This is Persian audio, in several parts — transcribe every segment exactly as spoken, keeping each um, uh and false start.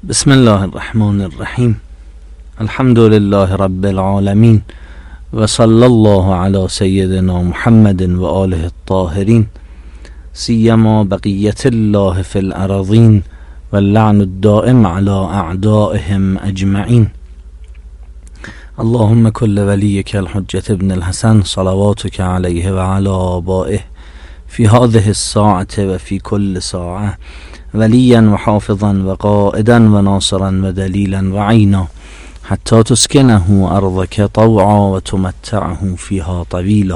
بسم الله الرحمن الرحیم. الحمد لله رب العالمین و صلی الله علی سیدنا محمد و آله الطاهرین، سیما بقیت الله فی الارضین و اللعن الدائم علی اعدائهم اجمعین. اللهم کل ولیک الحجة ابن الحسن صلواتک علیه و علی آبائه فی هذه الساعة و فی کل ساعة ولیا و حافظا و قائدا و ناصرا و دلیلا و عینا حتی تسکنه ارضک طوعا و تمتعه فیها طویلا.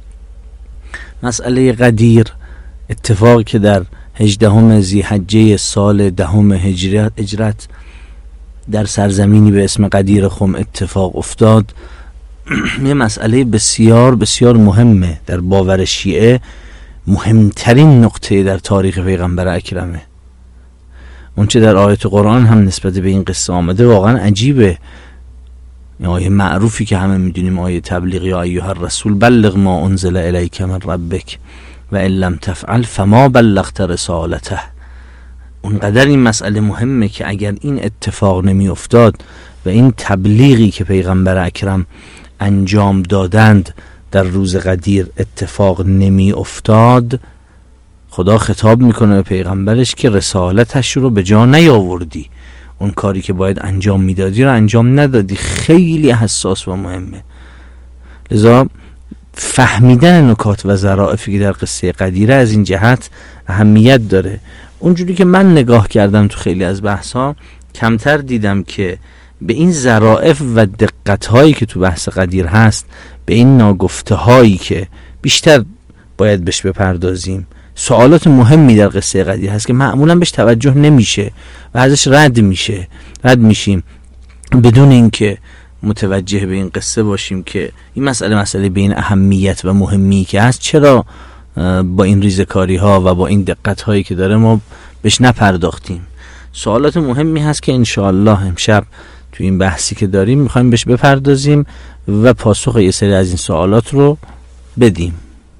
مسئله غدیر، اتفاقی که در هجدهم ذی‌حجه سال دهم هجرت در سرزمینی به اسم غدیر خم اتفاق افتاد، یه مسئله بسیار بسیار مهمه. در باور شیعه مهمترین نقطه در تاریخ پیغمبر اکرمه. اون چه در آیت قرآن هم نسبت به این قصه آمده واقعا عجیبه. آیه معروفی که همه میدونیم، آیه تبلیغ یا ایها الرسول بلغ ما انزل الیک من ربک و ان لم تفعل فما بلغت رسالته. اونقدر این مسئله مهمه که اگر این اتفاق نمی افتاد و این تبلیغی که پیغمبر اکرم انجام دادند در روز غدیر اتفاق نمی افتاد، خدا خطاب میکنه به پیغمبرش که رسالتش رو به جا نیاوردی، اون کاری که باید انجام میدادی رو انجام ندادی. خیلی حساس و مهمه. لذا فهمیدن نکات و ظرافی که در قصه غدیر از این جهت اهمیت داره. اونجوری که من نگاه کردم تو خیلی از بحث‌ها، کمتر دیدم که به این ظرافت و دقت‌هایی که تو بحث غدیر هست، به این ناگفته‌هایی که بیشتر باید بهش بپردازیم. سوالات مهمی در قصه غدیر هست که معمولا بهش توجه نمیشه و ازش رد میشه رد میشیم بدون اینکه متوجه به این قصه باشیم که این مسئله مسئله به این اهمیت و مهمی که هست، چرا با این ریزکاری ها و با این دقت هایی که داره ما بهش نپرداختیم. سوالات مهمی هست که انشاءالله امشب تو این بحثی که داریم میخوایم بهش بپردازیم و پاسخ یه سری از این سوالات رو بدیم.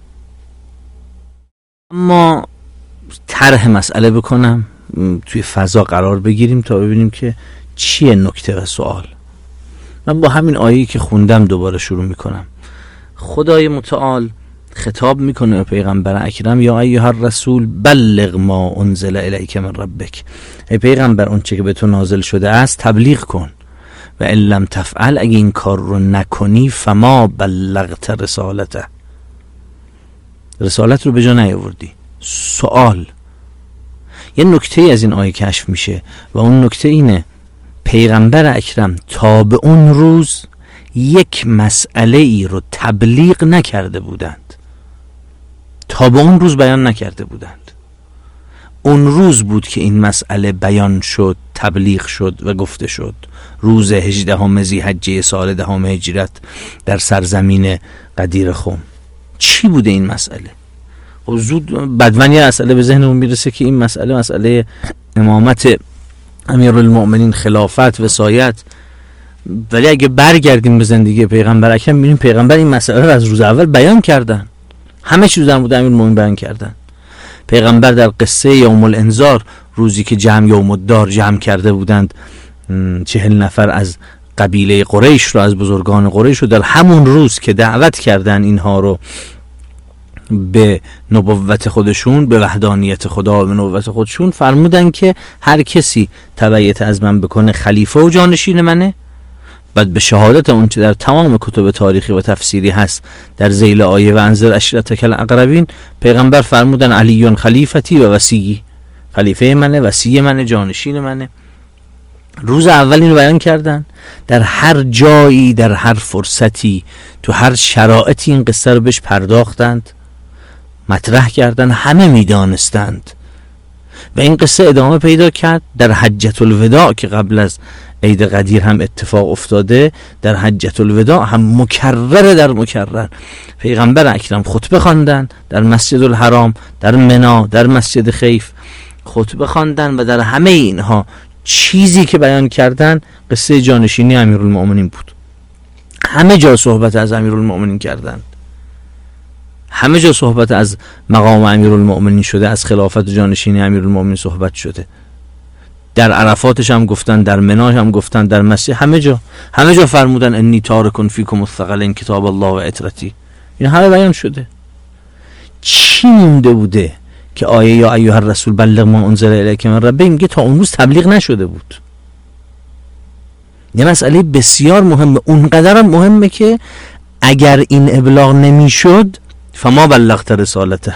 اما طرح مسئله بکنم، توی فضا قرار بگیریم تا ببینیم که چیه نکته و سوال. من با همین آیه‌ای که خوندم دوباره شروع میکنم. خدای متعال خطاب میکنه به پیغمبر اکرم یا ایها الرسول بلغ ما انزل الیک من ربک. ای پیغمبر، اون چه که به تو نازل شده است تبلیغ کن. و ان لم تفعل، اگه این کار رو نکنی، فما بلغت رسالته، رسالت رو به جا نیاوردی. سوال، یه نکته از این آیه کشف میشه و اون نکته اینه: پیغمبر اکرم تا به اون روز یک مسئله ای رو تبلیغ نکرده بودند، تا به اون روز بیان نکرده بودند. اون روز بود که این مسئله بیان شد، تبلیغ شد و گفته شد. روز هجدهم ذی‌حجه سال دهم هجرت در سرزمین غدیر خم. چی بوده این مسئله؟ خب زود بدون یه مسئله به ذهنمون میرسه که این مسئله مسئله امامت امیرالمؤمنین، خلافت، وصایت. ولی اگه برگردیم به زندگی پیغمبر اکرم میبینیم پیغمبر این مسئله رو از روز اول بیان کردن. همه چیز در مورد امیرالمؤمنین بیان کردن. پیغمبر در قصه یوم الانذار، روزی که جمع یوم الدار جمع کرده بودند چهل نفر از قبیله قریش رو، از بزرگان قریش رو، در همون روز که دعوت کردن اینها رو به نبوت خودشون، به وحدانیت خدا و به نبوت خودشون، فرمودن که هر کسی تبعیت از من بکنه خلیفه و جانشین منه. بعد به شهادت اون چه در تمام کتب تاریخی و تفسیری هست در ذیل آیه و انذر عشیرتک الاقربین، پیغمبر فرمودن علی خلیفتی و وصی، خلیفه منه، وصی منه، جانشین منه. روز اول اینو بیان کردن. در هر جایی، در هر فرصتی، تو هر شرایطی این قصه رو بهش پرداختند، مطرح کردن، همه میدانستند. و این قصه ادامه پیدا کرد در حجة الوداع که قبل از عید غدیر هم اتفاق افتاده. در حجة الوداع هم مکرر در مکرر پیغمبر اکرم خطبه خواندن در مسجد الحرام، در منی، در مسجد خیف خطبه خواندن و در همه اینها چیزی که بیان کردن قصه جانشینی امیرالمؤمنین بود. همه جا صحبت از امیرالمؤمنین کردند، همه جا صحبت از مقام امیرالمؤمنین شده، از خلافت و جانشینی امیرالمؤمنین صحبت شده. در عرفاتش هم گفتن، در مناش هم گفتن، در مسیح، همه جا همه جا فرمودن انی تارکن فیکم الثقلین کتاب الله و عترتی. این همه بیان شده. چی مونده بوده که آیه یا ایها الرسول بلغ ما انزل الیک من ربک میگه تا اون روز تبلیغ نشده بود؟ یه مسئله بسیار مهمه، اونقدر هم مهمه که اگر این ابلاغ نمیشد فما بلغت رسالته.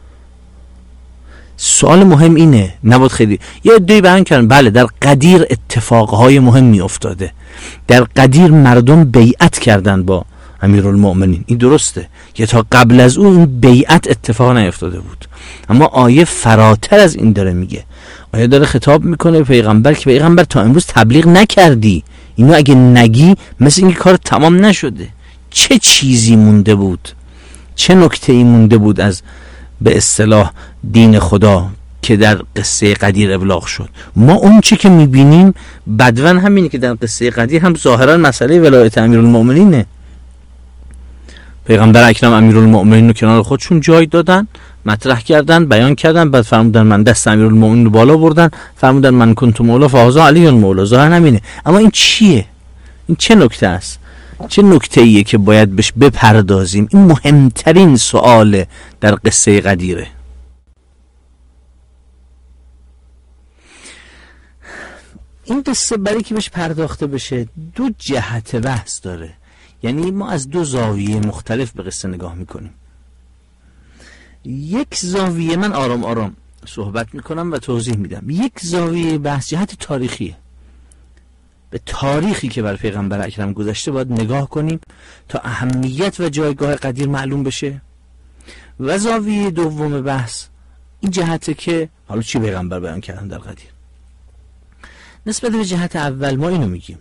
سوال مهم اینه، نبود خیلی یه عده‌ای بیان کردن بله در قدیر اتفاقهای مهمی افتاده، در قدیر مردم بیعت کردن با امیرالمؤمنین، این درسته که تا قبل از اون این بیعت اتفاق نیفتاده بود، اما آیه فراتر از این داره میگه. آیه داره خطاب میکنه به پیغمبر که پیغمبر تا امروز تبلیغ نکردی، اینو اگه نگی مثل اینکه کار تمام نشده. چه چیزی مونده بود، چه نکته‌ای مونده بود از به اصطلاح دین خدا که در قصه قدیر ابلاغ شد؟ ما اون چی که میبینیم بدون همینه که در قصه قدیر هم ظاهرا مسئله ولایت امیرالمؤمنینه. پیغمبر اکرم امیرالمؤمنین رو کنار خودشون جای دادن، مطرح کردن، بیان کردن، بعد فرمودن من دست امیرالمؤمنین رو بالا بردن، فرمودن من کنت مولا فهذا علی مولا. ظاهرا همینه، اما این چیه؟ این چه نکته است؟ چه نکته ایه که باید بهش بپردازیم؟ این مهمترین سوال در قصه قدیره. این قصه برای که بهش پرداخته بشه دو جهت بحث داره، یعنی ما از دو زاویه مختلف به قصه نگاه میکنیم. یک زاویه، من آرام آرام صحبت میکنم و توضیح میدم، یک زاویه بحث جهت تاریخیه، به تاریخی که بر پیغمبر اکرم گذشته باید نگاه کنیم تا اهمیت و جایگاه قدیر معلوم بشه. و زاویه دوم بحث این جهته که حالا چی پیغمبر بیان کردن در قدیر. نسبت به جهت اول ما اینو میگیم،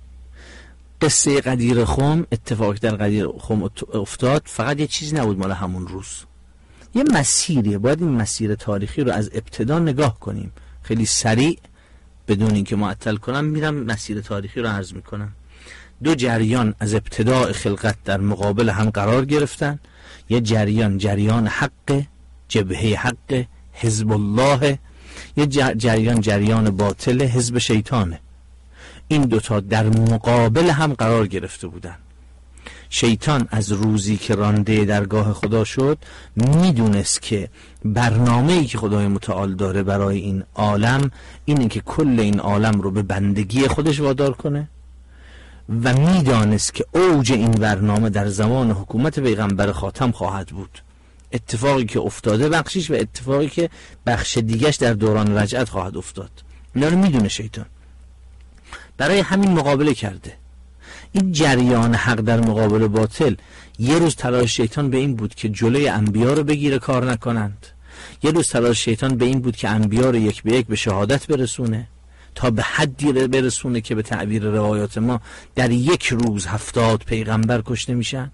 قصه قدیر خم، اتفاق در قدیر خم افتاد فقط یه چیز نبود مال همون روز، یه مسیریه. باید این مسیر تاریخی رو از ابتدا نگاه کنیم. خیلی سریع بدون اینکه معطل کنم میرم مسیر تاریخی رو عرض میکنم. دو جریان از ابتداء خلقت در مقابل هم قرار گرفتن. یه جریان جریان حق، جبهه حق، حزب الله، یه جریان جریان باطل، حزب شیطانه. این دوتا در مقابل هم قرار گرفته بودن. شیطان از روزی که رانده درگاه خدا شد میدونست که برنامه‌ای که خدای متعال داره برای این عالم اینه که کل این عالم رو به بندگی خودش وادار کنه و میدانست که اوج این برنامه در زمان حکومت پیغمبر خاتم خواهد بود. اتفاقی که افتاده بخشیش و اتفاقی که بخش دیگش در دوران رجعت خواهد افتاد. اینا رو میدونه شیطان، برای همین مقابله کرده. این جریان حق در مقابل باطل، یه روز تلاش شیطان به این بود که جلوی انبیا رو بگیره کار نکنند، یه روز تلاش شیطان به این بود که انبیا رو یک به یک به شهادت برسونه، تا به حدی برسونه که به تعبیر روایات ما در یک روز هفتاد پیغمبر کشته میشن.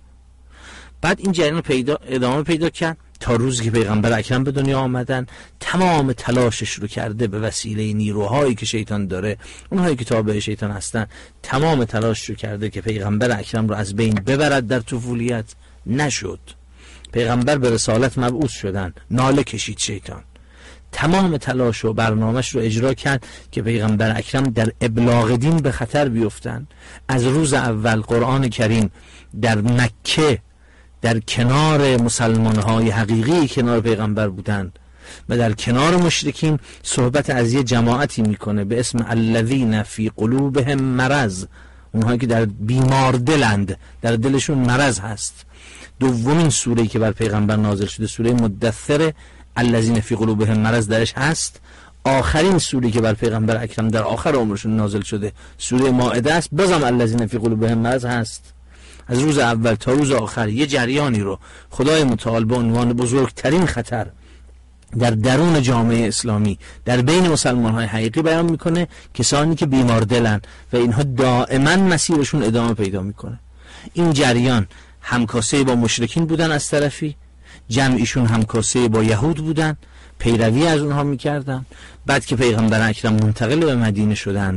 بعد این جریان پیدا ادامه پیدا کرد تا روزی که پیغمبر اکرم به دنیا آمدن. تمام تلاشش رو کرده به وسیله نیروهایی که شیطان داره، اونهایی که تابع شیطان هستن، تمام تلاش رو کرده که پیغمبر اکرم رو از بین ببرد. در طفولیت نشد. پیغمبر به رسالت مبعوث شدن، ناله کشید شیطان. تمام تلاش و برنامهش رو اجرا کرد که پیغمبر اکرم در ابلاغ دین به خطر بیفتن. از روز اول قرآن کریم در مکه در کنار مسلمان‌های حقیقی کنار پیغمبر بودند و در کنار مشرکین صحبت از یه جماعتی میکنه به اسم الذین فی قلوبهم مرض، اونهایی که در بیمار دلند، در دلشون مرض هست. دومین سوره‌ای که بر پیغمبر نازل شده سوره مدثر، الذین فی قلوبهم مرض درش هست. آخرین سوره که بر پیغمبر اکرم در آخر عمرشون نازل شده سوره مائده است، بازم الذین فی قلوبهم مرض هست. از روز اول تا روز آخر یه جریانی رو خدای متعال به عنوان بزرگترین خطر در درون جامعه اسلامی در بین مسلمان‌های حقیقی بیان میکنه، کسانی که بیمار دلن و اینها دائما مسیرشون ادامه پیدا میکنه. این جریان همکاسه با مشرکین بودن از طرفی، جمعیشون همکاسه با یهود بودن، پیروی از اونها میکردن. بعد که پیغمبر اکرم منتقل به مدینه شدند،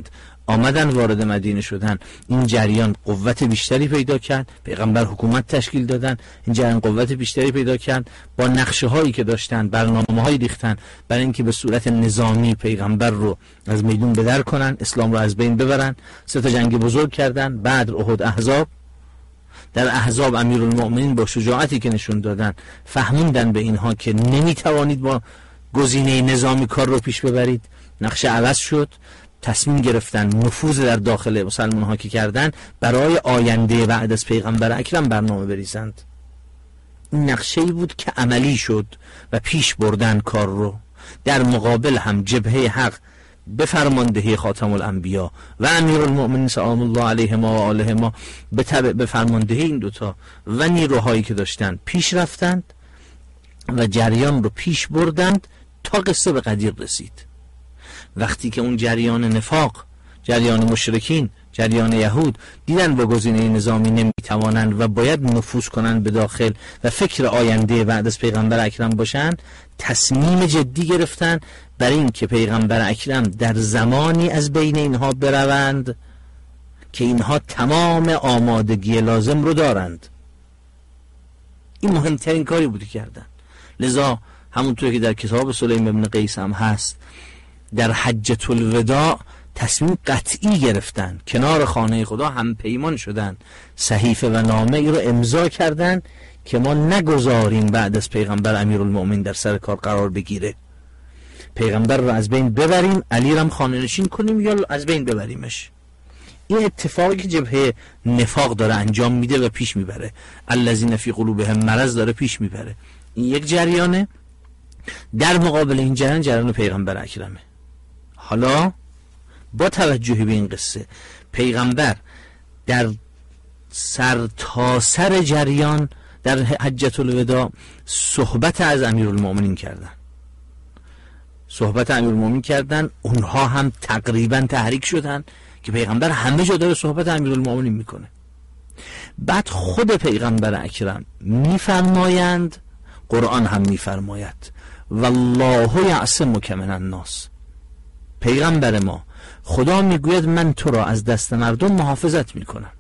آمدن وارد مدینه شدن، این جریان قوت بیشتری پیدا کرد، پیغمبر حکومت تشکیل دادن، این جریان قوت بیشتری پیدا کرد، با نقشه هایی که داشتن برنامه هایی ریختن برای اینکه به صورت نظامی پیغمبر رو از میدون بدر کنن، اسلام رو از بین ببرن. سه تا جنگ بزرگ کردن، بدر، احد، احزاب. در احزاب امیرالمؤمنین با شجاعتی که نشون دادن فهموندن به اینها که نمیتوانید با گزینه نظامی کار رو پیش ببرید. نقشه عوض شد، تصمیم گرفتن نفوذ در داخل مسلمان ها که کردن برای آینده بعد از پیغمبر اکرم برنامه بریزند. این نقشه ای بود که عملی شد و پیش بردن کار رو. در مقابل هم جبهه حق به فرماندهی خاتم الانبیا و امیرالمؤمنین سلام الله علیهما و آلهما به تبع به فرماندهی این دوتا و نیروهایی که داشتن پیش رفتند و جریان رو پیش بردند تا قصه به قدیر رسید. وقتی که اون جریان نفاق، جریان مشرکین، جریان یهود دیدن با گزینه نظامی نمیتوانند و باید نفوذ کنند به داخل و فکر آینده بعد از پیغمبر اکرم باشند، تصمیم جدی گرفتن برای اینکه پیغمبر اکرم در زمانی از بین اینها بروند که اینها تمام آمادگی لازم رو دارند. این مهمترین کاری بودی کردن. لذا همونطور که در کتاب سلیم ابن قیس هم هست، در حجة الوداع تصمیم قطعی گرفتن، کنار خانه خدا هم پیمان شدن، صحیفه و نامه ای رو امضا کردن که ما نگذاریم بعد از پیغمبر امیرالمؤمنین در سر کار قرار بگیره. پیغمبر رو از بین ببریم، علی رو هم خانه نشین کنیم یا از بین ببریمش. این اتفاقی که جبهه نفاق داره انجام میده و پیش میبره، الذین فی قلوبهم مرض داره پیش میبره. این یک جریانه. در مقابل این جریان جریان پیغمبر اکرمه. حالا با توجه به این قصه، پیغمبر در سر تا سر جریان در حجة الوداع صحبت از امیرالمؤمنین کردن صحبت امیرالمؤمنین کردن اونها هم تقریبا تحریک شدن که پیغمبر همه جا داره صحبت امیرالمؤمنین میکنه. بعد خود پیغمبر اکرم میفرمایند، قرآن هم میفرماید والله یعصمک من الناس. پیغمبر ما، خدا میگوید من تو را از دست مردم محافظت میکنم.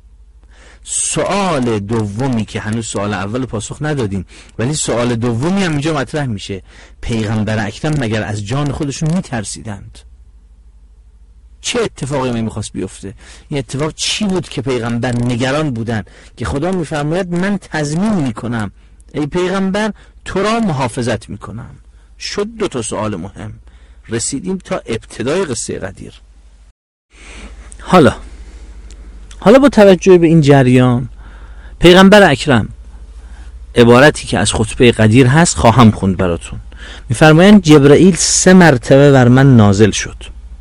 سوال دومی که هنوز سوال اول پاسخ ندادیم ولی سوال دومی هم اینجا مطرح میشه، پیغمبر اکرم مگر از جان خودشون میترسیدند؟ چه اتفاقی میخواست بیفته؟ این اتفاق چی بود که پیغمبر نگران بودن که خدا میفرماید من تضمین میکنم ای پیغمبر تو را محافظت میکنم؟ شد دو تا سوال مهم. رسیدیم تا ابتدای قصه قدیر. حالا حالا با توجه به این جریان، پیغمبر اکرم عبارتی که از خطبه قدیر هست خواهم خوند براتون. میفرمایند جبرائیل سه مرتبه بر من نازل شد،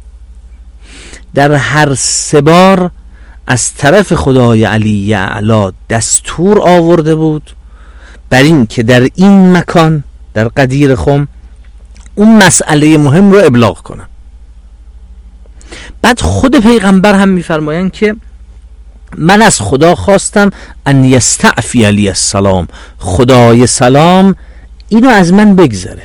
در هر سه بار از طرف خدای علی اعلی دستور آورده بود بر این که در این مکان، در قدیر خم، اون مسئله مهم رو ابلاغ کنم. بعد خود پیغمبر هم میفرمایند که من از خدا خواستم ان یستعفی علی السلام، خدای سلام اینو از من بگذره.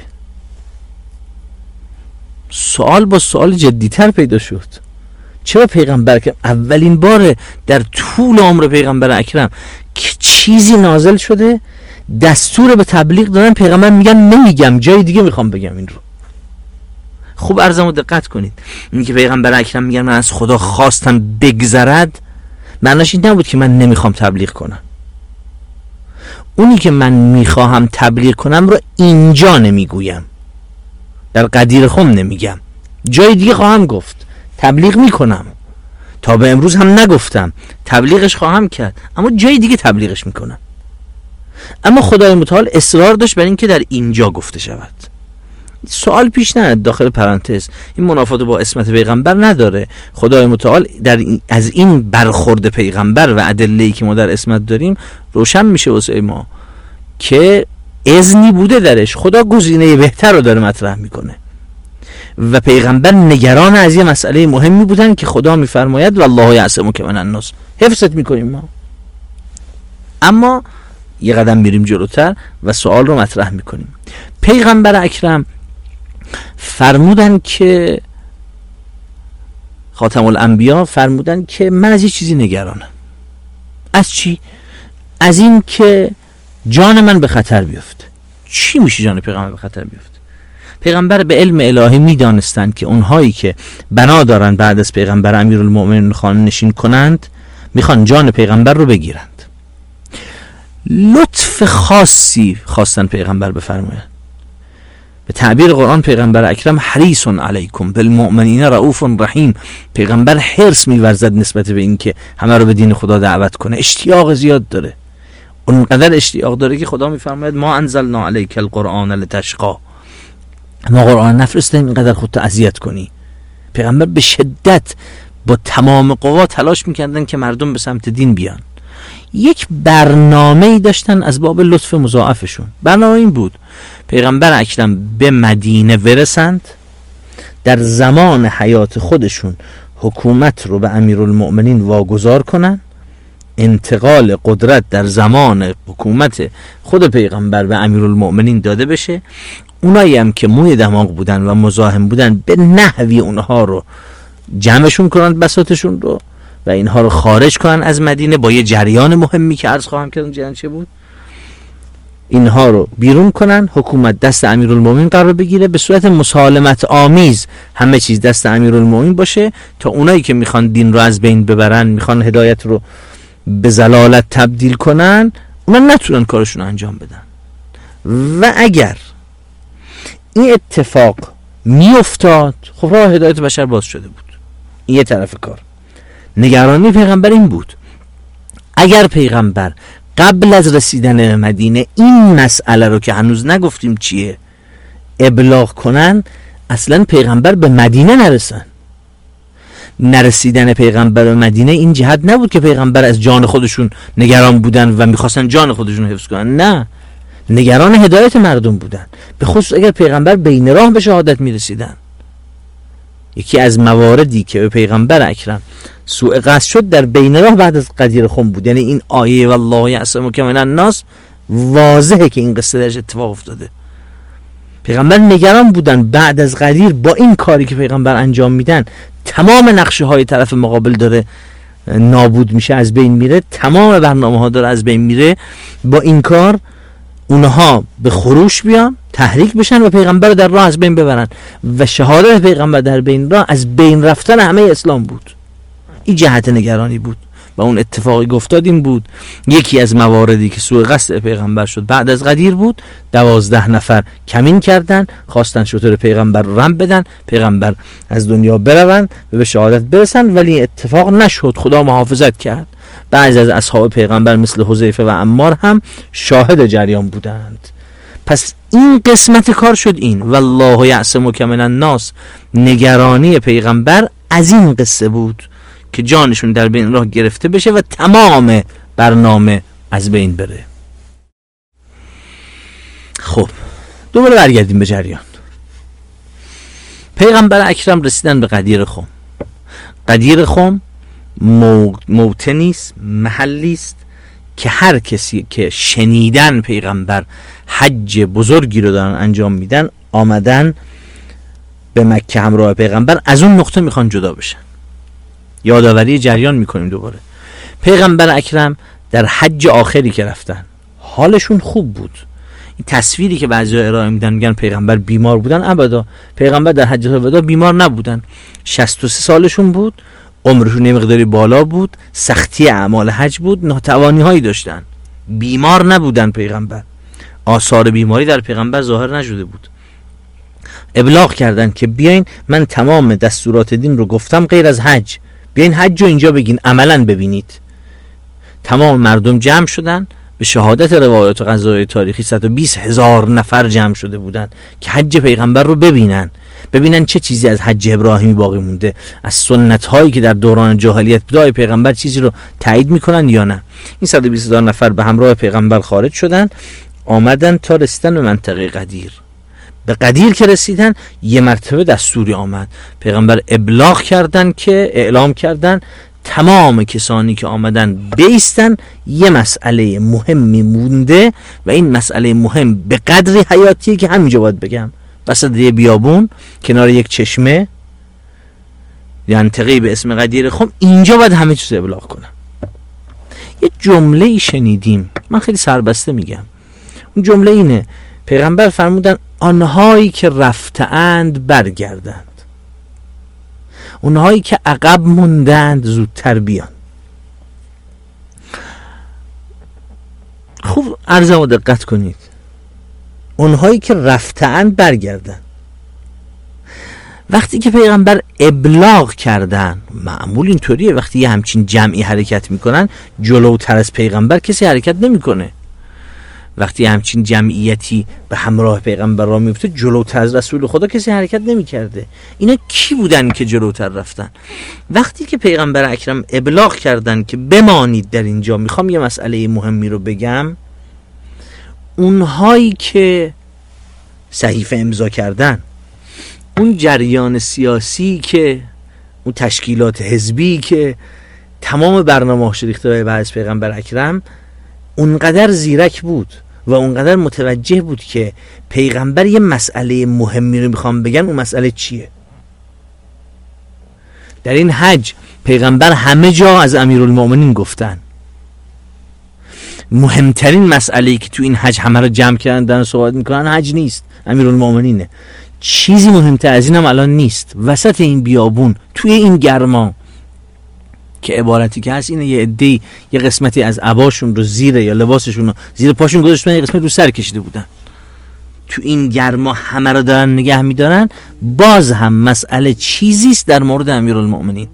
سوال با سوال جدیتر پیدا شد. چرا پیغمبر که اولین باره در طول عمر پیغمبر اکرم که چیزی نازل شده دستور به تبلیغ دادن، پیغمبر میگن نمیگم، جای دیگه میخوام بگم این رو. خوب عرضمو دقت کنید، این که پیغمبر اکرم میگن من از خدا خواستم بگذرد، معناش این نبود که من نمیخوام تبلیغ کنم. اونی که من میخواهم تبلیغ کنم رو اینجا نمیگویم، در قدیر خم نمیگم، جای دیگه خواهم گفت، تبلیغ میکنم. تا به امروز هم نگفتم، تبلیغش خواهم کرد، اما جای دیگه تبلیغش میکنم. اما خدای متعال اصرار داشت بر این که در اینجا گفته شود. سوال پیش نیاد داخل پرانتز، این منافات با اسمت پیغمبر نداره. خدای متعال در این از این برخورد پیغمبر و ادله‌ای که ما در اسمت داریم روشن میشه واسه ما که اذنی بوده درش، خدا گزینه بهتر رو داره مطرح میکنه و پیغمبر نگران از یه مسئله مهمی بودن که خدا میفرماید والله یعصمک من الناس، حفظت میکنیم ما. اما یه قدم میریم جلوتر و سوال رو مطرح میکنیم. پیغمبر اکرم فرمودن که خاتم الانبیا فرمودن که من از یه چیزی نگرانم. از چی؟ از این که جان من به خطر بیفته. چی میشه جان پیغمبر به خطر بیفته؟ پیغمبر به علم الهی میدانستند که اونهایی که بنا دارن بعد از پیغمبر امیرالمؤمنین خانه نشین کنند میخوان جان پیغمبر رو بگیرند. لطف خاصی خواستن پیغمبر بفرمایند. به تعبیر قرآن پیغمبر اکرم حریص علیکم بالمؤمنین رؤوف رحیم، پیغمبر حرص می‌ورزد نسبت به این که همه رو به دین خدا دعوت کنه، اشتیاق زیاد داره. اونقدر اشتیاق داره که خدا میفرماید ما انزلنا علیک القرآن لتشقی، ما قرآن نفرستیم اینقدر خودت اذیت کنی. پیغمبر به شدت با تمام قوا تلاش میکردن که مردم به سمت دین بیان. یک برنامه‌ای داشتن از باب لطف مضاعفشون. برنامه این بود پیغمبر اکرم به مدینه برسند، در زمان حیات خودشون حکومت رو به امیرالمؤمنین واگذار کنن، انتقال قدرت در زمان حکومت خود پیغمبر به امیرالمؤمنین داده بشه. اونایی هم که موی دماغ بودن و مزاحم بودن به نحوی اونها رو جمعشون کنند، بساطشون رو، و اینها رو خارج کنن از مدینه با یه جریان مهمی که عرض خواهم کردم جریان چه بود. اینها رو بیرون کنن، حکومت دست امیرالمومنین قرار بگیره، به صورت مسالمت آمیز همه چیز دست امیرالمومنین باشه تا اونایی که میخوان دین رو از بین ببرن، میخوان هدایت رو به ضلالت تبدیل کنن، اونا نتونن کارشون انجام بدن. و اگر این اتفاق میافتاد خب راه هدایت بشر باز شده بود. این یه طرف کار. نگرانی پیغمبر این بود اگر پیغمبر قبل از رسیدن به مدینه این مسئله رو که هنوز نگفتیم چیه ابلاغ کنن، اصلا پیغمبر به مدینه نرسن. نرسیدن پیغمبر به مدینه این جهت نبود که پیغمبر از جان خودشون نگران بودن و میخواستن جان خودشون حفظ کنن، نه، نگران هدایت مردم بودن، به خصوص اگر پیغمبر بین راه به شهادت میرسیدن. یکی از مواردی که به پیغمبر اکرم سوء قصد شد در بین راه بعد از غدیر خم بود. یعنی این آیه والله یعصمک من الناس واضحه که این قصه درش اتفاق افتاده. پیغمبر نگران بودن بعد از غدیر با این کاری که پیغمبر انجام میدن تمام نقشه های طرف مقابل داره نابود میشه، از بین میره، تمام برنامه ها داره از بین میره. با این کار اونها به خروش بیان، تحریک بشن و پیغمبر رو در راه از بین ببرن و شهادت پیغمبر در بین راه از بین رفتن همه اسلام بود. این جهت نگرانی بود و اون اتفاقی که افتاد این بود. یکی از مواردی که سوء قصد پیغمبر شد بعد از غدیر بود. دوازده نفر کمین کردن، خواستن شتر پیغمبر رو رم بدن، پیغمبر از دنیا بروند و به شهادت برسن، ولی اتفاق نشد، خدا محافظت کرد. بعضی از اصحاب پیغمبر مثل حذیفه و عمار هم شاهد جریان بودند. پس این قسمت کار شد این والله یعصمک من الناس. نگرانی پیغمبر از این قصه بود که جانشون در بین راه گرفته بشه و تمام برنامه از بین بره. خب دوباره برگردیم به جریان. پیغمبر اکرم رسیدن به غدیر خم. غدیر خم موطنی است، محلی است که هر کسی که شنیدن پیغمبر حج بزرگی رو دارن انجام میدن، آمدن به مکه همراه پیغمبر، از اون نقطه میخوان جدا بشن. یادآوری جریان میکنیم دوباره. پیغمبر اکرم در حج آخری که رفتن حالشون خوب بود. این تصویری که بعضی ارائه میدن میگن پیغمبر بیمار بودن، ابدا. پیغمبر در حجۃ الوداع بیمار نبودن. شصت و سه سالشون بود، عمرشون یه مقداری بالا بود، سختی اعمال حج بود، ناتوانی هایی داشتن، بیمار نبودن. پیغمبر آثار بیماری در پیغمبر ظاهر نشده بود. ابلاغ کردن که بیاین من تمام دستورات دین رو گفتم غیر از حج، بیاین حج رو اینجا بگین، عملا ببینید. تمام مردم جمع شدن. به شهادت روایات و قضایای تاریخی صد و بیست هزار نفر جمع شده بودن که حج پیغمبر رو ببینن، ببینن چه چیزی از حج ابراهیمی باقی مونده، از سنت هایی که در دوران جاهلیت بدای پیغمبر چیزی رو تایید میکنن یا نه. این صد و بیست هزار نفر به همراه پیغمبر خارج شدن، آمدن تا رسیدن به منطقه غدیر. به غدیر که رسیدن یه مرتبه دستوری آمد. پیغمبر ابلاغ کردن که اعلام کردن تمام کسانی که آمدن بیستن، یه مسئله مهمی مونده و این مسئله مهم به قدری حیاتیه که همینجا باید بگم. وسط یه بیابون کنار یک چشمه، ینطقی به اسم قدیر خم، اینجا باید همه چیز ابلاغ کنم. یه جمله ای شنیدیم، من خیلی سربسته میگم، اون جمله اینه: پیغمبر فرمودن آنهایی که رفتند برگردند، اونهایی که عقب موندند زودتر بیان. خوب عرضمو دقت کنید، اونهایی که رفتند برگردند. وقتی که پیغمبر ابلاغ کردن، معمول اینطوریه وقتی یه همچین جمعی حرکت میکنن جلوتر از پیغمبر کسی حرکت نمیکنه. وقتی همچین جمعیتی به همراه پیغمبر را میفته جلوتر از رسول خدا کسی حرکت نمیکرده. اینا کی بودن که جلوتر رفتن؟ وقتی که پیغمبر اکرم ابلاغ کردن که بمانید در اینجا، میخوام یه مسئله مهمی رو بگم، اونهایی که صحیفه امضا کردن، اون جریان سیاسی که، اون تشکیلات حزبی که تمام برنامه هاش ریخته به بعد پیغمبر اکرم، اونقدر زیرک بود و اونقدر متوجه بود که پیغمبر یه مسئله مهمی رو میخوام بگن. اون مسئله چیه؟ در این حج پیغمبر همه جا از امیرالمومنین گفتن. مهمترین مسئله‌ای که تو این حج همه رو جمع کردن دارن صحبت میکنن حج نیست، امیرالمومنینه. چیزی مهمتر از این هم الان نیست. وسط این بیابون توی این گرما که عبارتی که هست اینه: یه عده‌ای یه قسمتی از عباشون رو زیر یا لباسشون رو زیر پاشون گذاشتن، یه قسمت رو سر کشیده بودن. تو این گرما همه رو دارن نگه میدارن. باز هم مسئله چیزیست در مورد امیرالمومنین.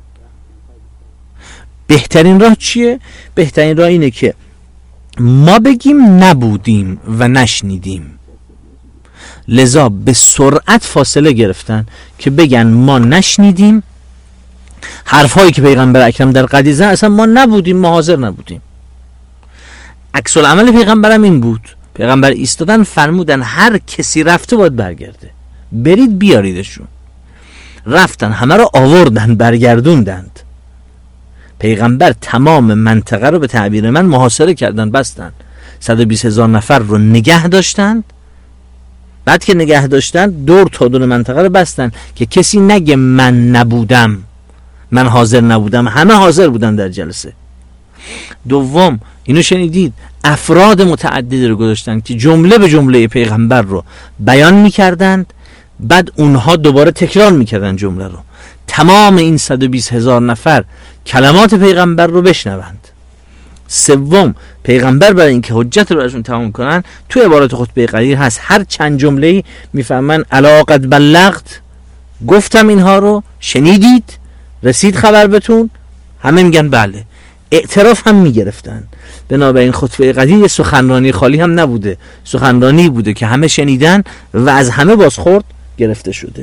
بهترین راه چیه؟ بهترین راه اینه که ما بگیم نبودیم و نشنیدیم. لذا به سرعت فاصله گرفتن که بگن ما نشنیدیم. حرفایی که پیغمبر اکرم در قدیر زدن اصلا ما نبودیم، ما حاضر نبودیم. عکس العمل پیغمبرم این بود. پیغمبر ایستادن فرمودن هر کسی رفته باید برگرده، برید بیاریدشون. رفتن، همه رو آوردن، برگردوندند. پیغمبر تمام منطقه رو به تعبیر من محاصره کردن، بستن. صد و بیست هزار نفر رو نگه داشتند. بعد که نگه داشتن دور تا دور منطقه رو بستن که کسی نگه من نبودم، من حاضر نبودم. همه حاضر بودن در جلسه. دوم، اینو شنیدید، افراد متعددی رو گذاشتن که جمله به جمله پیغمبر رو بیان میکردند، بعد اونها دوباره تکرار میکردن جمله رو. تمام این صد و بیست هزار نفر کلمات پیغمبر رو بشنوند. سوم، پیغمبر برای اینکه حجت رو براشون تمام کنن، تو عبارت خطبه قدیر هست، هر چند جمله‌ای میفهمن الا قد بلغت، گفتم اینها رو، شنیدید، رسید خبر بهتون؟ همه میگن بله. اعتراف هم میگرفتن. بنابراین خطبه قدیر سخنرانی خالی هم نبوده، سخنرانی بوده که همه شنیدن و از همه بازخورد گرفته شده.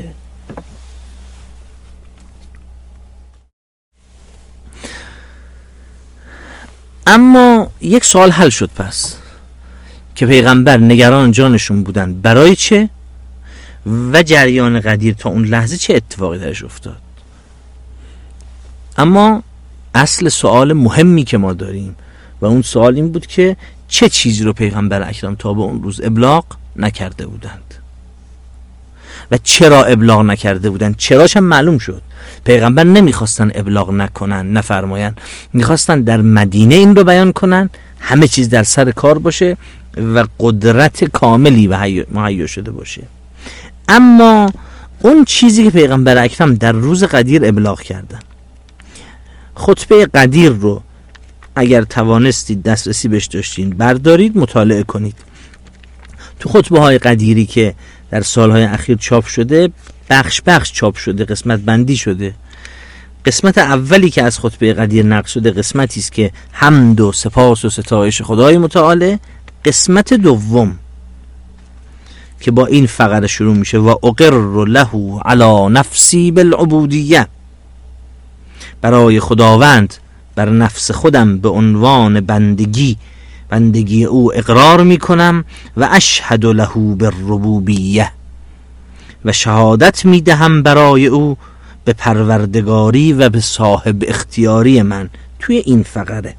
اما یک سوال حل شد پس که پیغمبر نگران جانشون بودن برای چه و جریان قدیر تا اون لحظه چه اتفاقی درش افتاد. اما اصل سوال مهمی که ما داریم و اون سوال این بود که چه چیزی رو پیغمبر اکرم تا به اون روز ابلاغ نکرده بودند و چرا ابلاغ نکرده بودند. چراش هم معلوم شد. پیغمبر نمیخواستن ابلاغ نکنن، نفرماین، میخواستن در مدینه این رو بیان کنن، همه چیز در سر کار باشه و قدرت کاملی مهیا شده باشه. اما اون چیزی که پیغمبر اکرم در روز قدیر ابلاغ کردن، خطبه قدیر رو اگر توانستید دسترسی بهش داشتین بردارید مطالعه کنید. تو خطبه های قدیری که در سالهای اخیر چاپ شده، بخش بخش چاپ شده، قسمت بندی شده. قسمت اولی که از خطبه قدیر نقل شده قسمتی است که حمد و سپاس و ستایش خدای متعال. قسمت دوم که با این فقره شروع میشه: و اقر له علی نفسی بالعبودیه، برای خداوند بر نفس خودم به عنوان بندگی بندگی او اقرار میکنم و اشهد له بالربوبیه، و شهادت میدهم برای او به پروردگاری و به صاحب اختیاری من. توی این فقره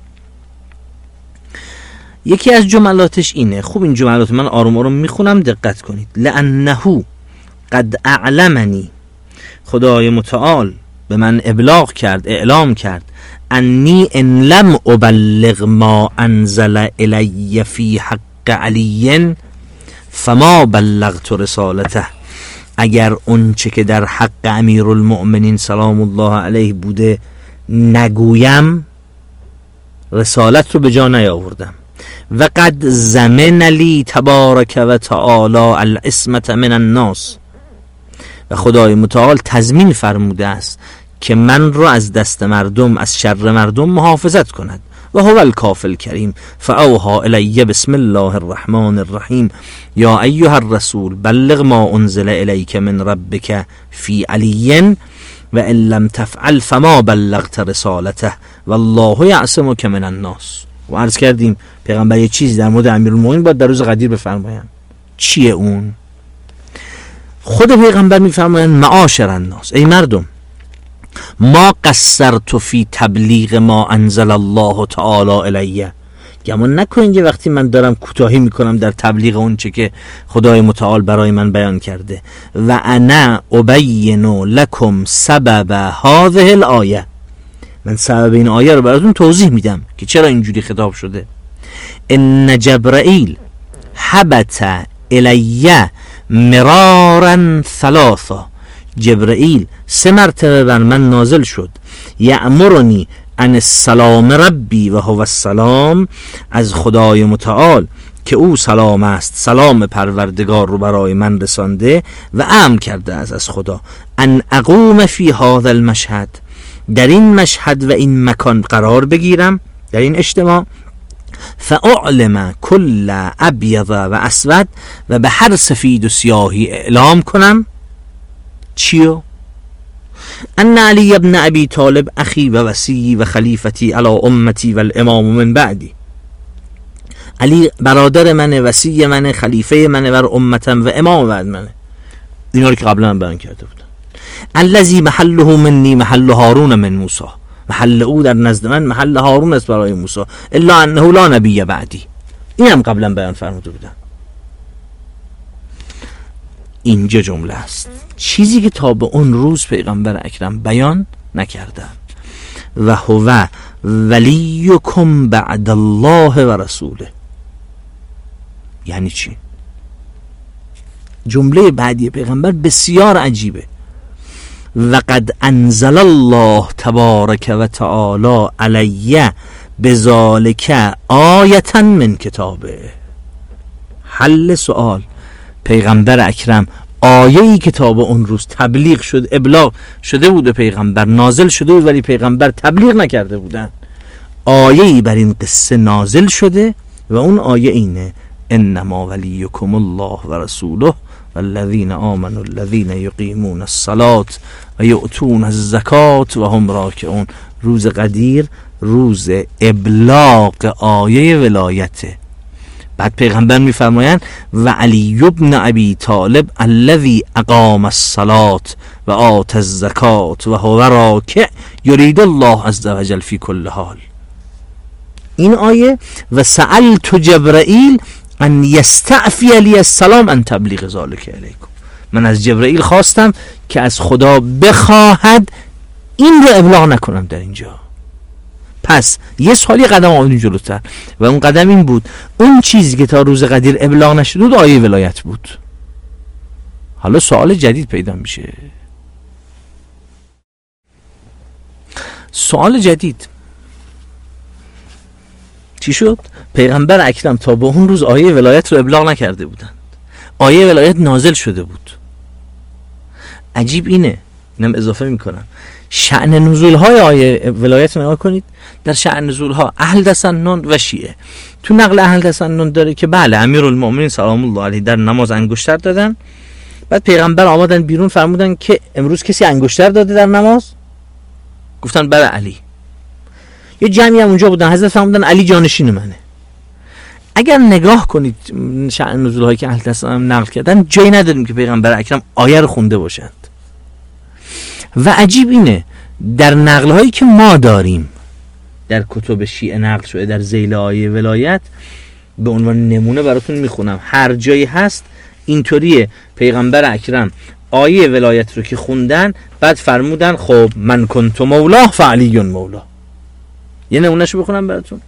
یکی از جملاتش اینه، خوب این جملات من آروم آروم میخونم، دقت کنید: لانه قد اعلمنی، خدای متعال به من ابلاغ کرد، اعلام کرد انی ان لم ابلغ ما انزل الی فی حق علی فما بلغت رسالته، اگر اون چه که در حق امیرالمؤمنین سلام الله علیه بوده نگویم رسالت رو به جا نیاوردم. و قد زمن لی تبارک و تعالی العصمت من الناس، و خدای متعال تضمین فرموده است که من رو از دست مردم، از شر مردم محافظت کند. و هو الکافل کریم فاوها الی بسم الله الرحمن الرحیم یا ایها الرسول بلغ ما انزل الیک من ربک فی علی و ان لم تفعل فما بلغت رسالته والله یعصمک من الناس. و عرض کردیم پیغمبر یه چیزی در مورد امیرالمومنین باید در روز قدیر بفرمایند. چیه اون؟ خود پیغمبر میفرمایند معاشر الناس، ای مردم، ما قصرت فی تبلیغ ما انزل الله تعالی الیه، گمان نکنید که وقتی من دارم کوتاهی میکنم در تبلیغ اون چه که خدای متعال برای من بیان کرده. و انا ابین لکم سبب هذه الآیه، من سبب این آیه رو براتون توضیح میدم که چرا اینجوری خطاب شده. ان جبرائیل حبت الیه مرارا ثلاثا، جبرائیل سه مرتبه بر من نازل شد. یأمرنی ان السلام ربی و هو السلام، از خدای متعال که او سلام است، سلام پروردگار رو برای من رسانده و امر کرده است از خدا ان اقوم فی هذا المشهد، در این مشهد و این مکان قرار بگیرم، در این اجتماع. فاعلم کل ابیض و اسود، و به هر سفید و سیاهی اعلام کنم چیو؟ ان علی ابن ابی طالب اخی و وصی و خلیفتی علی امتی و الامام من بعدی، علی برادر منه، وصی منه، خلیفه منه بر امتم و امام بعد منه. اینا رو که قبلا هم بیان کرده بودن. الذی محله منی محل هارون من موسی، محل او در نزد من محل هارون است برای موسی، الا انه لا نبی بعدی. این هم قبلا بیان فرموده بودن. اینجا جمله است، چیزی که تا به اون روز پیغمبر اکرم بیان نکردن. و هو ولیکم بعد الله و رسوله. یعنی چی؟ جمله بعدی پیغمبر بسیار عجیبه. و قد انزل الله تبارک و تعالی علیه بذالک آیتا من کتابه. حل سوال، پیغمبر اکرم آیه‌ای که تا به اون روز تبلیغ شد، ابلاغ شده بود، پیغمبر نازل شده بود ولی پیغمبر تبلیغ نکرده بودن، آیه‌ای بر این قصه نازل شده و اون آیه اینه انما ولیکم الله و رسوله والذین آمنوا الذین یقیمون الصلاة و یؤتون الزکات و هم راکعون. روز قدیر روز ابلاغ آیه ولایته. بعد پیغمبر میفرمایند و علی ابن ابی طالب الذی اقام الصلاة و آت الزکات و هو راکع یرید الله عز وجل فی کل حال. این آیه و سألت جبرائیل ان یستعفی علی السلام ان تبلیغ ذلک الیکم، من از جبرائیل خواستم که از خدا بخواهد این رو ابلاغ نکنم در اینجا. پس یه سوالی قدم آمدیم جلوتر و اون قدم این بود، اون چیزی که تا روز قدیر ابلاغ نشده بود آیه ولایت بود. حالا سوال جدید پیدا میشه. سوال جدید چی شد؟ پیغمبر اکرم تا به اون روز آیه ولایت رو ابلاغ نکرده بودند، آیه ولایت نازل شده بود. عجیب اینه، اینم اضافه میکنم، شأن نزول های آیه ولایت نگاه کنید. در شأن نزول ها اهل تسنن و شیعه، تو نقل اهل تسنن داره که بله امیرالمؤمنین سلام الله علیه در نماز انگشتر دادن، بعد پیغمبر آمدن بیرون فرمودن که امروز کسی انگشتر داده در نماز؟ گفتن بله علی. یه جمعی هم اونجا بودن، حضرت فرمودن علی جانشین منه. اگر نگاه کنید شأن نزول هایی که اهل تسنن نقل کردن جایی نداریم که پیغمبر اکرم آیه رو خونده باشند. و عجیب اینه در نقل هایی که ما داریم در کتب شیعه نقل شده در ذیل آیه ولایت، به عنوان نمونه براتون میخونم، هر جایی هست اینطوریه پیغمبر اکرم آیه ولایت رو که خوندن بعد فرمودن خب من کنت مولا فعلی مولا. یه نمونهشو بخونم براتون.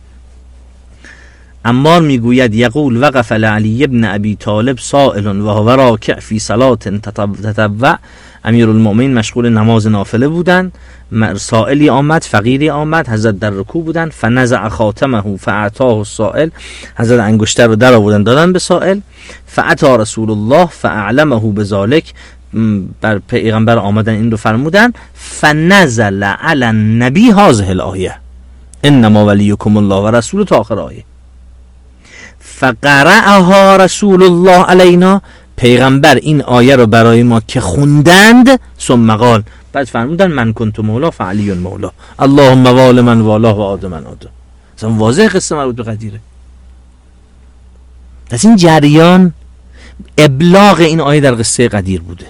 عمار میگوید یقول وقف لعلی ابن ابی طالب سائل و هو راکع فی صلاة تطوع. امیرالمؤمنین مشغول نماز نافله بودن، سائلی آمد، فقیری آمد، حضرت در رکوع بودن. فنزع خاتمه فاعطاه السائل، حضرت انگشتر رو در آوردن دادن به سائل. فاتی رسول الله فاعلمه بذلک، بر پیغمبر آمدن این رو فرمودن. فنزل علی النبی هذه الآیه انما ولیکم الله و رسول تا آخر آیه. فقرأها رسول الله علینا، پیغمبر این آیه رو برای ما که خوندند، ثم قال، بعد فرمودن من کنت مولا فعلی مولا اللهم وال من والا و عاد من عاد. اصلا واضح قصه مربوط به قدیره. پس این جریان ابلاغ این آیه در قصه قدیر بوده،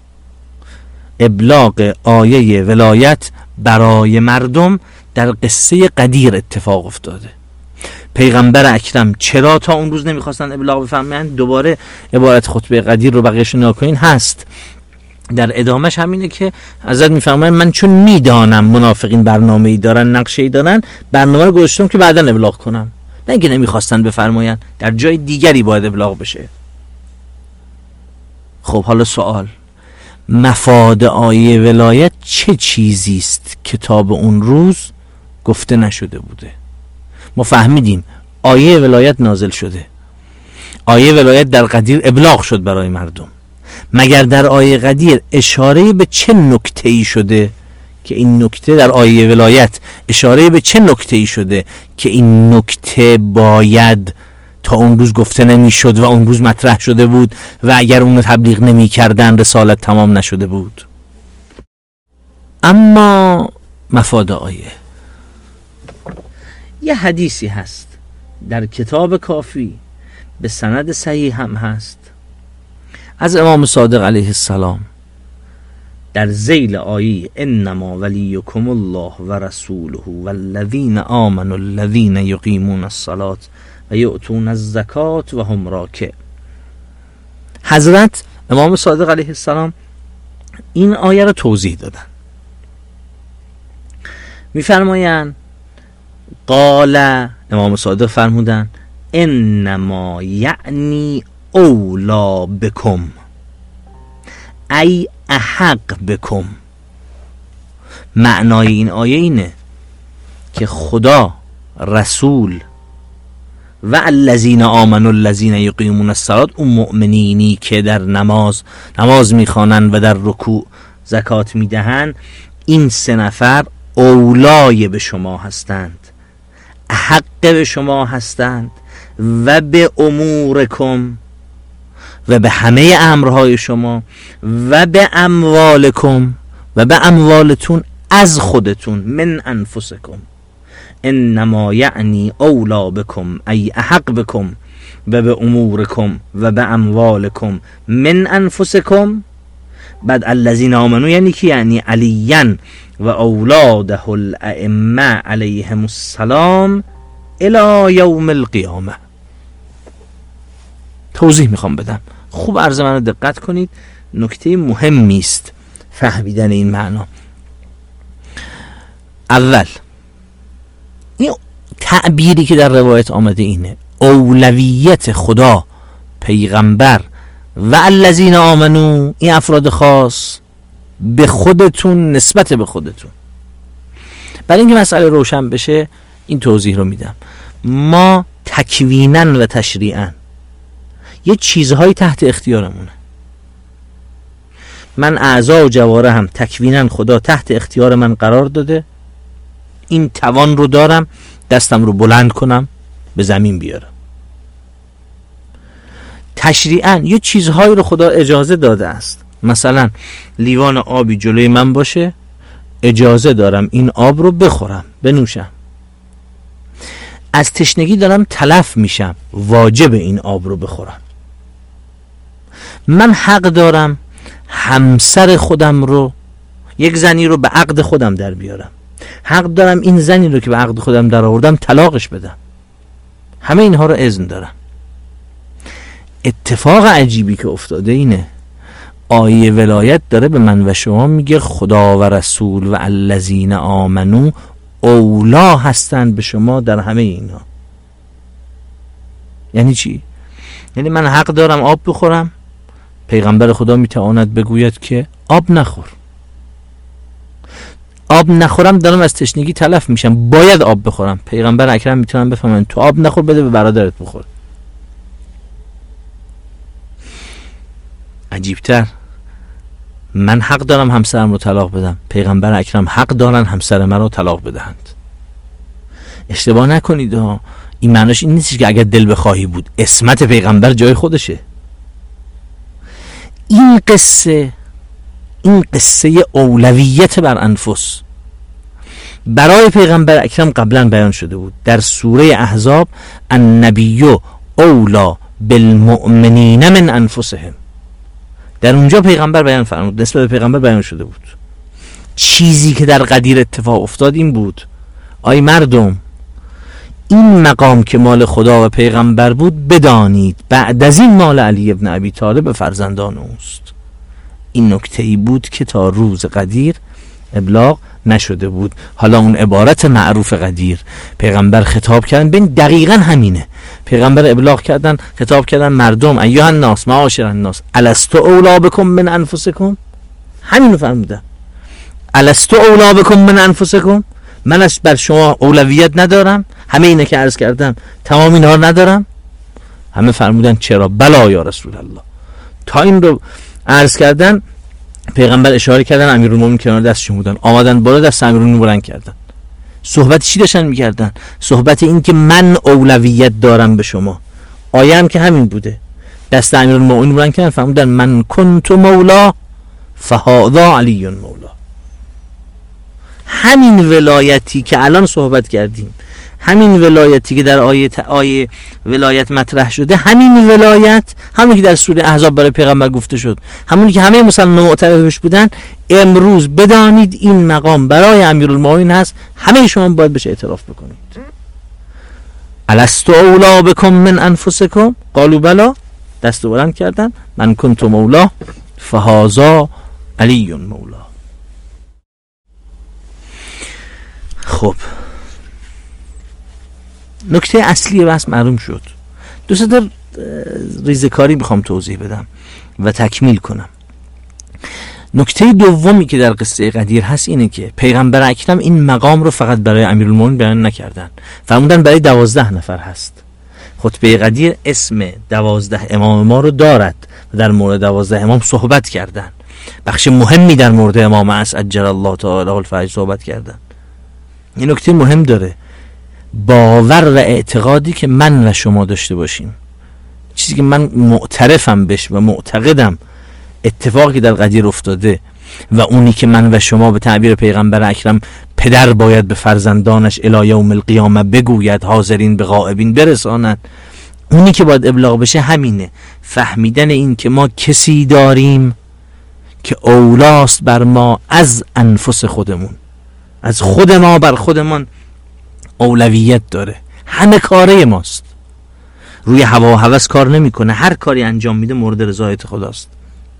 ابلاغ آیه ولایت برای مردم در قصه قدیر اتفاق افتاده. پیغمبر اکرم چرا تا اون روز نمیخواستن ابلاغ بفرمایند؟ دوباره عبارت خطبه قدیر رو بقیه‌اش ناکنین هست، در ادامهش همینه که حضرت میفرمایند من چون میدانم منافقین برنامه‌ای دارن، نقشه‌ای دارن، برنامه رو گذاشتم که بعدا ابلاغ کنم، نه اینکه نمیخواستن بفرمایند، در جای دیگری باید ابلاغ بشه. خب حالا سوال، مفاد آیه ولایت چه چیزی است که تا به اون روز گفته نشده بوده؟ ما فهمیدیم آیه ولایت نازل شده، آیه ولایت در قدیر ابلاغ شد برای مردم. مگر در آیه قدیر اشاره به چه نکته‌ای شده که این نکته در آیه ولایت اشاره به چه نکته‌ای شده که این نکته باید تا اون روز گفته نمی‌شد و اون روز مطرح شده بود و اگر اون تبلیغ نمی‌کردن رسالت تمام نشده بود؟ اما مفاد آیه، یه حدیثی هست در کتاب کافی به سند صحیح هم هست از امام صادق علیه السلام در ذیل آیه انما ولیکم الله و رسوله والذین آمنوا الذین یقیمون الصلاة و یؤتون الزکاة و هم راکع. حضرت امام صادق علیه السلام این آیه رو توضیح دادن. میفرمایند قال، امام صادق فرمودن انما یعنی اولا بکم ای احق بکم. معنای این آیه اینه که خدا، رسول و الذین آمنوا الذین یقیمون الصلاة، اون مؤمنینی که در نماز نماز میخوانند و در رکوع زکات میدهند، این سه نفر اولای به شما هستند، حق به شما هستند و به امورکم و به همه امرهای شما و به اموالکم و به اموالتون از خودتون، من انفسکم. انما یعنی اولا بکم ای احق بکم و به امورکم و به اموالکم من انفسکم. بعد الذین آمنوا یعنی کی؟ یعنی علیاً و اولاده الائمه علیهم السلام الی یوم القیامه. توضیح میخوام بدم، خوب عرض من رو دقت کنید، نکته مهمی است فهمیدن این معنا. اول این تعبیری که در روایت آمده اینه، اولویت خدا، پیغمبر و الذین آمنو، این افراد خاص، به خودتون، نسبت به خودتون. برای اینکه مسئله روشن بشه این توضیح رو میدم. ما تکویناً و تشریعاً یه چیزهایی تحت اختیارمونه. من اعضا و جواره هم تکویناً خدا تحت اختیار من قرار داده، این توان رو دارم دستم رو بلند کنم به زمین بیارم. تشریعاً یه چیزهایی رو خدا اجازه داده است، مثلا لیوان آبی جلوی من باشه، اجازه دارم این آب رو بخورم، بنوشم. از تشنگی دارم تلف میشم، واجب این آب رو بخورم. من حق دارم همسر خودم رو، یک زنی رو به عقد خودم در بیارم، حق دارم این زنی رو که به عقد خودم در آوردم طلاقش بدم. همه اینها رو اذن دارم. اتفاق عجیبی که افتاده اینه، آیه ولایت داره به من و شما میگه خدا و رسول و الذین آمنو اولا هستند به شما در همه اینا. یعنی چی؟ یعنی من حق دارم آب بخورم، پیغمبر خدا میتواند بگوید که آب نخور. آب نخورم دارم از تشنگی تلف میشم، باید آب بخورم. پیغمبر اکرم میتونم بفهمن تو آب نخور، بده به برادرت بخور. عجیبتر، من حق دارم همسرم رو طلاق بدم، پیغمبر اکرم حق دارن همسر من رو طلاق بدهند. اشتباه نکنید ها، این معناش این نیست که اگر دل بخواهی بود. عصمت پیغمبر جای خودشه. این قصه این قصه اولویت بر انفس برای پیغمبر اکرم قبلا بیان شده بود در سوره احزاب. النبی اولا بالمؤمنین من انفسهم، در اونجا پیغمبر بیان فرمود، نسبت به پیغمبر بیان شده بود. چیزی که در قدیر اتفاق افتاد این بود: آی مردم، این مقام که مال خدا و پیغمبر بود بدانید بعد از این مال علی ابن ابی طالب فرزندان اوست. این نکته ای بود که تا روز قدیر ابلاغ نشده بود. حالا اون عبارت معروف قدیر پیغمبر خطاب کردن، ببین دقیقاً همینه. پیغمبر ابلاغ کردن، خطاب کردن مردم، ایها الناس معاشر الناس الستو اولا بکم من انفسکم. همینو فرمودن، الستو اولا بکم من انفسکم، من از بر شما اولویت ندارم؟ همه اینه که عرض کردم تمام اینها رو ندارم؟ همه فرمودن چرا؟ بلا یا رسول الله. تا این رو عرض کردن، پیغمبر اشاره کردن، امیرالمومنین کنار دستشون بودن، آمدن بالا دست امیرالمومنین بلند کردن. صحبت چی داشتن میکردن؟ صحبت این که من اولویت دارم به شما. آیه هم که همین بوده. دست امیرالمومنین بلند کردن، فرمودن من کنت مولا فهذا علی مولا. همین ولایتی که الان صحبت کردیم، همین ولایتی که در آیه آیه ولایت مطرح شده، همین ولایت همونی که در سوره احزاب برای پیغمبر گفته شد، همونی که همه مسلمانان معترفش بودن، امروز بدانید این مقام برای امیرالمومنین هست، همه شما باید بهش اعتراف بکنید. الستو اولا بکم من انفسکم قالوا بلا، دست بلند کردن، من کنت مولا فهذا علی مولا. خب نکته اصلی بحث معلوم شد. دو سه تا ریزکاری میخوام توضیح بدم و تکمیل کنم. نکته دومی که در قصه قدیر هست اینه که پیغمبر اکرم این مقام رو فقط برای امیرالمومنین بیان نکردن، فرمودن برای دوازده نفر هست. خطبه قدیر اسم دوازده امام ما رو دارد و در مورد دوازده امام صحبت کردن. بخش مهمی در مورد امام اسعد عجل الله تعالی الفرج صحبت کردن. این نکته مهم داره، باور و اعتقادی که من و شما داشته باشیم، چیزی که من معترفم بش و معتقدم اتفاقی در قدیر افتاده و اونی که من و شما به تعبیر پیغمبر اکرم پدر باید به فرزندانش الی یوم القیامه بگوید، حاضرین به غائبین برساند، اونی که باید ابلاغ بشه همینه. فهمیدن این که ما کسی داریم که اولاست بر ما از انفس خودمون، از خود ما بر خودمان اولویت داره، همه کاره ماست، روی هوا و هوس کار نمیکنه، هر کاری انجام میده مورد رضایت خداست،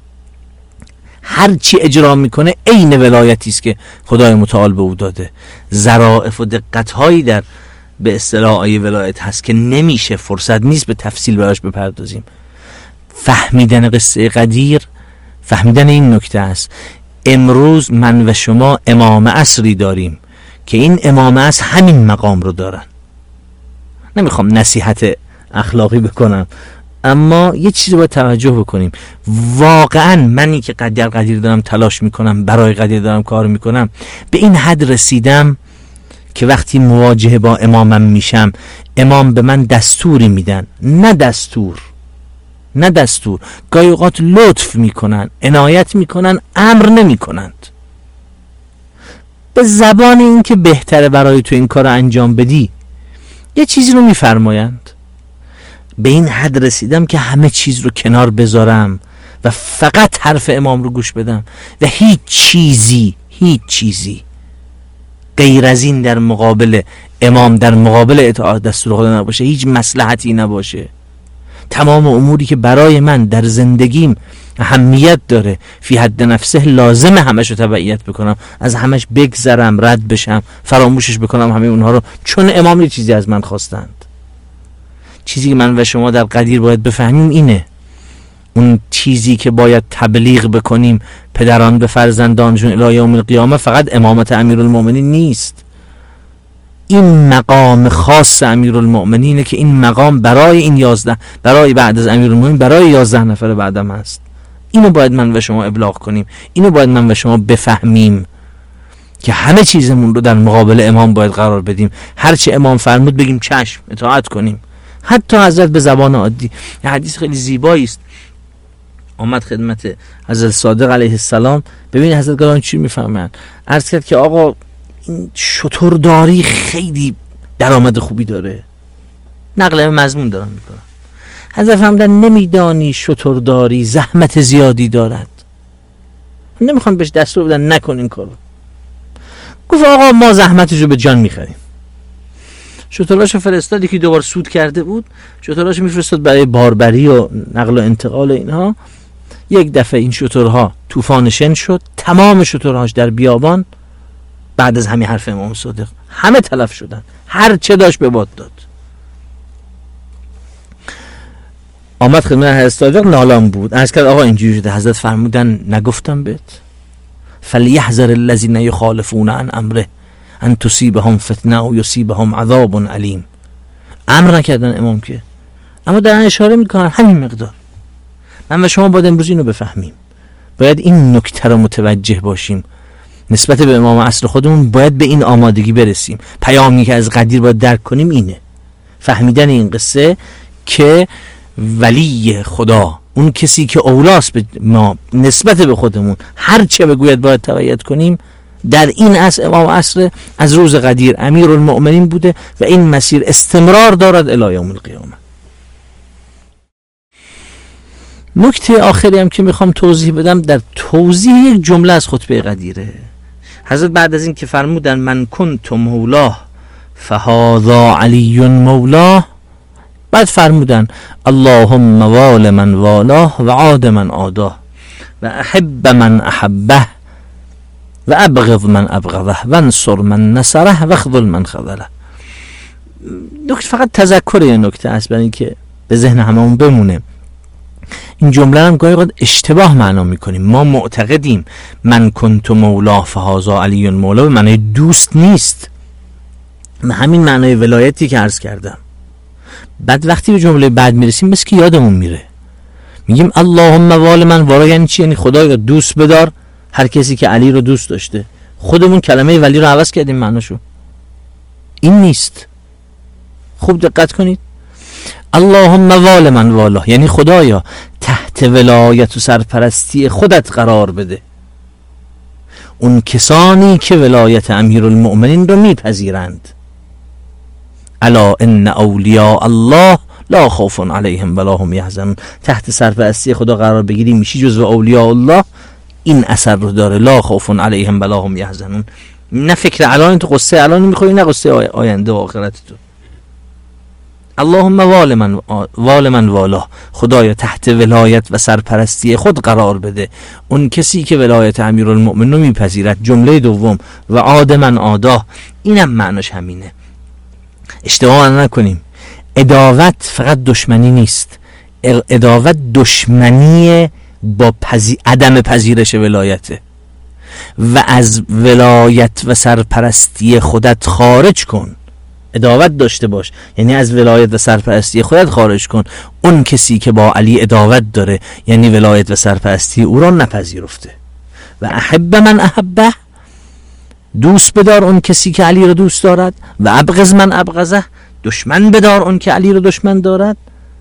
هر چی اجرا میکنه عین ولایتی است که خدای متعال به او داده. ظرافت و دقت هایی در به اصطلاح آیه ولایت هست که نمیشه، فرصت نیست به تفصیل براش بپردازیم. فهمیدن قصه قدیر، فهمیدن این نکته است. امروز من و شما امام عصری داریم که این امام عصر همین مقام رو دارن. نمیخوام نصیحت اخلاقی بکنم، اما یه چیزی باید توجه بکنیم. واقعا منی که قدر قدیر دارم تلاش میکنم، برای قدیر دارم کار میکنم، به این حد رسیدم که وقتی مواجهه با امامم میشم، امام به من دستوری میدن، نه دستور نه دستور گاهی اوقات لطف میکنن، عنایت میکنن، امر نمیکنند. به زبان این که بهتره برای تو این کار رو انجام بدی یه چیزی رو میفرمایند. به این حد رسیدم که همه چیز رو کنار بذارم و فقط حرف امام رو گوش بدم و هیچ چیزی هیچ چیزی غیر از این در مقابل امام، در مقابل اطاعت دستور خدا نباشه، هیچ مصلحتی نباشه. تمام اموری که برای من در زندگیم اهمیت داره، فی حد نفسه لازمه همش رو تبعیت بکنم، از همش بگذرم، رد بشم، فراموشش بکنم همه اونها رو، چون امام یه چیزی از من خواستند. چیزی که من و شما در قدیر باید بفهمیم اینه، اون چیزی که باید تبلیغ بکنیم پدران به فرزندانشون الی یوم القیامه فقط امامت امیرالمومنین نیست. این مقام خاص امیرالمومنینه که این مقام برای این یازده، برای بعد از امیرالمومنین برای یازده نفر بعدم هست. اینو باید من و شما ابلاغ کنیم، اینو باید من و شما بفهمیم که همه چیزمون رو در مقابل امام باید قرار بدیم. هرچی امام فرمود بگیم چشم، اطاعت کنیم. حتی حضرت به زبان عادی، یه حدیث خیلی زیبایی است آمد خدمت حضرت صادق علیه السلام. ببین حضرت گرامی چی میفهمن، عرض کرد که آقا این شترداری خیلی درآمد خوبی داره، نقل مضمون دارم میکنم. حضرت فرمودن نمیدانی شترداری زحمت زیادی دارد، نمیخوان بهش دستور بدن نکن این کارو. گفت آقا ما زحمتشو به جان میخریم. شتراشو فرستاد، یکی دوبار سود کرده بود، شتراشو میفرستاد برای باربری و نقل و انتقال اینها. یک دفعه این شترها طوفان شن شد، تمام شترهاش در بیابان بعد از همین حرف امام صادق همه تلف شدن، هر چه داشت به باد داد. آمد خدمت حضرت صادق، نالان بود، عرض کرد آقا اینجوری شده. حضرت فرمودن نگفتم بهت؟ فلیحذر الذین یخالفون عن امره ان تصیبهم فتنه و یصیبهم عذاب علیم. امر نکردن امام که، اما دارن اشاره میکنن همین مقدار. من و شما باید امروز اینو بفهمیم، باید این نکته رو متوجه باشیم. نسبت به امام اصل خودمون باید به این آمادگی برسیم. پیامی که از قدیر باید درک کنیم اینه، فهمیدن این قصه که ولی خدا، اون کسی که اولاست به ما نسبت به خودمون، هر چه بگوید باید تبعیت کنیم. در این اصل امام اصل از روز قدیر امیرالمؤمنین بوده و این مسیر استمرار دارد الی یوم القیامه. نکته آخری هم که میخوام توضیح بدم در توضیح یک جمله از خطبه قدیره. حضرت بعد از این که فرمودن من کنت مولاه فهذا علی مولاه، بعد فرمودن اللهم وال من والاه و عاد من عاداه و احب من احبه و ابغض من ابغضه و انصر من نصره و خذل من خذله. نکته فقط تذکر این نکته است برای اینکه به ذهن هممون بمونه. این جمله هم گاهی اوقات اشتباه معنا میکنیم. ما معتقدیم من کنت مولا فهذا علی مولا به معنای دوست نیست، من همین معنای ولایتی که عرض کردم. بعد وقتی به جمله بعد میرسیم مثل که یادمون میره، میگیم اللهم وال من والا یعنی چی؟ یعنی خدایا دوست بدار هر کسی که علی رو دوست داشته. خودمون کلمه ولی رو عوض کردیم معناشو. این نیست. خوب دقت کنید. اللهم وال من والا یعنی خدایا تحت ولایت و سرپرستی خودت قرار بده اون کسانی که ولایت امیرالمؤمنین رو میپذیرند. الا ان اولیاء الله لا خوف علیهم ولا هم یحزنون. تحت سرپرستی خدا قرار بگیری میشی جزو اولیاء الله، این اثر رو داره، لا خوف علیهم ولا هم یحزنون. نه فکر الان تو قصه الان میخوری، نه قصه آینده و آخرت تو. اللهم وال من وال من والا، خدایا تحت ولایت و سرپرستی خود قرار بده اون کسی که ولایت امیرالمؤمنین رو میپذیرد. جمله دوم و عاد من عاداه، اینم معناش همینه. اشتباه نکنیم، عداوت فقط دشمنی نیست، عداوت دشمنی با پذی... عدم پذیرش ولایته. و از ولایت و سرپرستی خودت خارج کن. عداوت داشته باش یعنی از ولایت و سرپرستی خودت خارج کن. اون کسی که با علی عداوت داره یعنی ولایت و سرپرستی او را نپذیرفته. و احب من احبه، دوست بدار اون کسی که علی رو دوست دارد. و ابغض من ابغضه، دشمن بدار اون که علی رو دشمن دارد.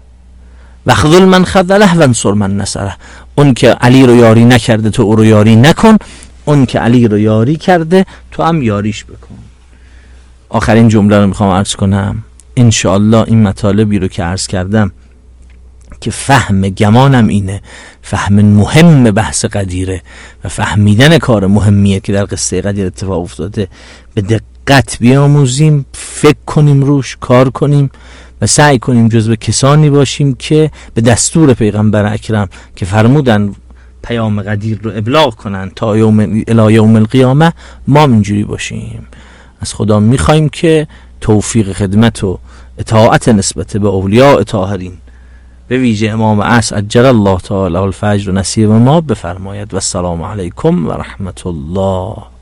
و خذل من خذله و انصر من نصره، اون که علی رو یاری نکرده تو او رو یاری نکن، اون که علی رو یاری کرده تو هم یاریش بکن. آخرین جمله رو میخوام عرض کنم. انشاءالله این مطالبی رو که عرض کردم که فهم گمانم اینه، فهم مهم بحث قدیره و فهمیدن کار مهمیه که در قصه قدیر اتفاق افتاده، به دقت بیاموزیم، فکر کنیم روش، کار کنیم و سعی کنیم جزو کسانی باشیم که به دستور پیغمبر اکرم که فرمودن پیام قدیر رو ابلاغ کنن تا یوم الی یوم القیامه، ما اینجوری باشیم. از خدا میخوایم که توفیق خدمت و اطاعت نسبت به اولیاء طاهرین به ویژه امام عصر عجل الله تعالی الفجر و نصیب ما بفرماید. و السلام علیکم و رحمت الله.